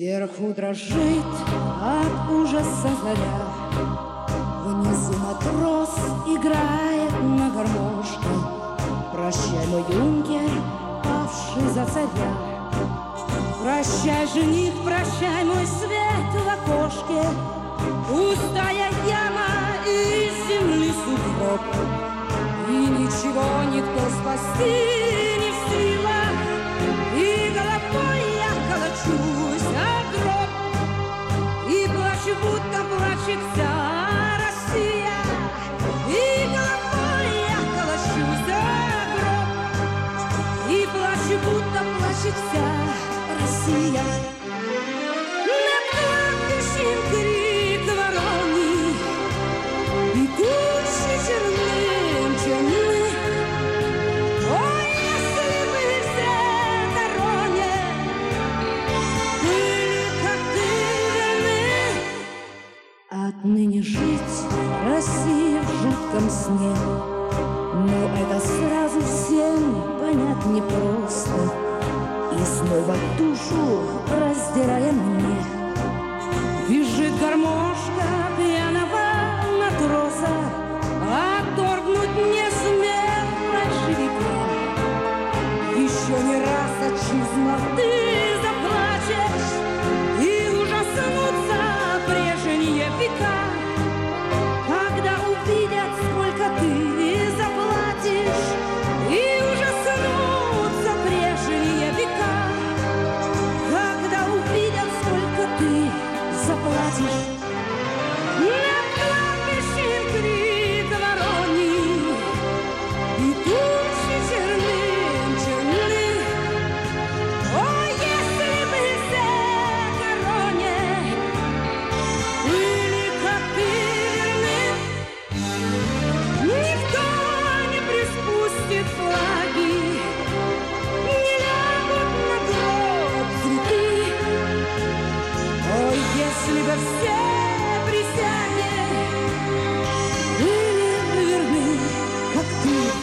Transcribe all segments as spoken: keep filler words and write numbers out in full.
Сверху дрожит от ужаса заря, внизу матрос играет на гармошке. Прощай, мой юнкер, павший за царя. Прощай, жених, прощай, мой свет в окошке. Пустая яма и земли сугроб, и ничего никто спасти не в силах. И головой я колочусь о гроб, и плачу, будто плачет вся Россия. И головой я колочусь о гроб, и плачу, будто плачет вся Россия. На кладбище крик вороний, и тучи черным черны. Ой, если бы все дороги были как ты верны. Отныне жить России в жутком сне, но это сразу всем понять непросто. И снова душу раздирая мне, визжит гармошка пьяного матроса. Отторгнуть не смех большевика. Еще не раз, отчизна, ты заплачешь, и ужаснутся прежние века, когда увидят, сколько ты заплатишь. И ужаснутся прежние века, когда увидят, сколько ты заплатишь. На кладбище крик вороний, и тучи черным черны. О, если бы все короне были как ты верны. Никто не приспустит флаги, не лягут на гроб цветы. О, если бы все присяги были верны, как ты.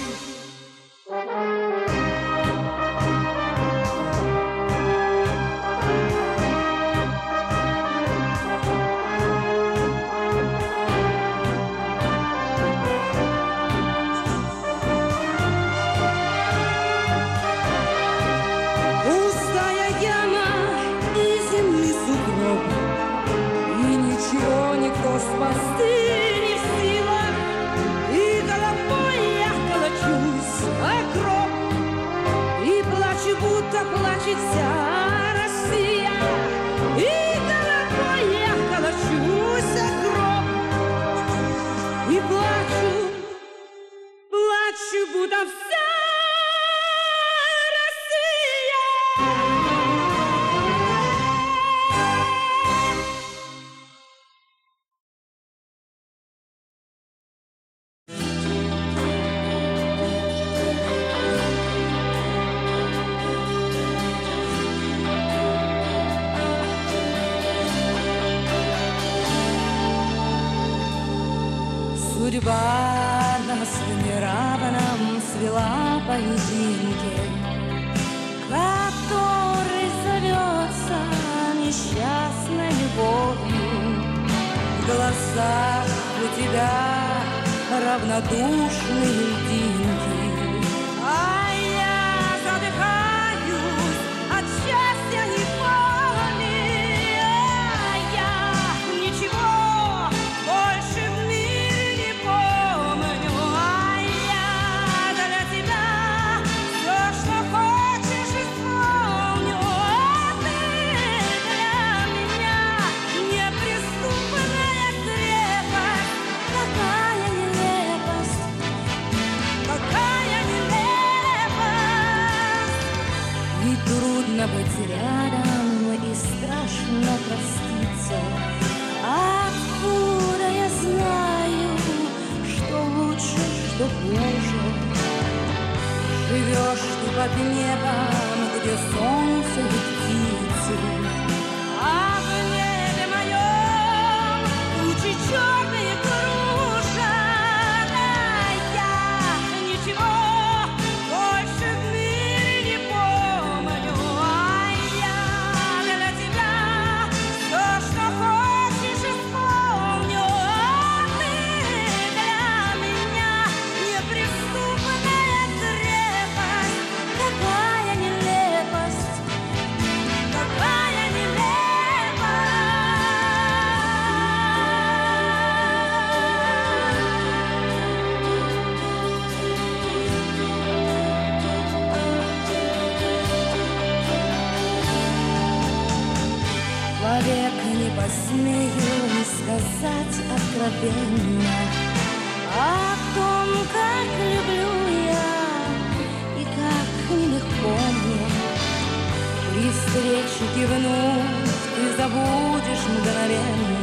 Пустая яма и земли сугроб, и ничего никто спасти не в силах. И головой я колочусь о гроб, и плачу, будто плачет вся Россия. И головой я колочусь о гроб, и плачу, плачу, будто вся судьба нас в неравном свела поединке, который зовется несчастной любовью. В глазах у тебя равнодушные льдинки, а я задыхаюсь от счастья неволи. А я ничего больше в мире не помню. А я для тебя все, что хочешь, исполню. А ты для меня неприступная крепость. Какая нелепость, какая нелепость. И трудно быть рядом, и страшно проститься. Откуда я знаю, что лучше, что хуже? Живешь ты под небом, где солнце и птицы, а в небе моем тучи черные кружат. А я ничего больше в мире не помню. А я для тебя не посмею сказать откровенно о том, как люблю я и как нелегко мне. При встрече кивнув, ты забудешь мгновенно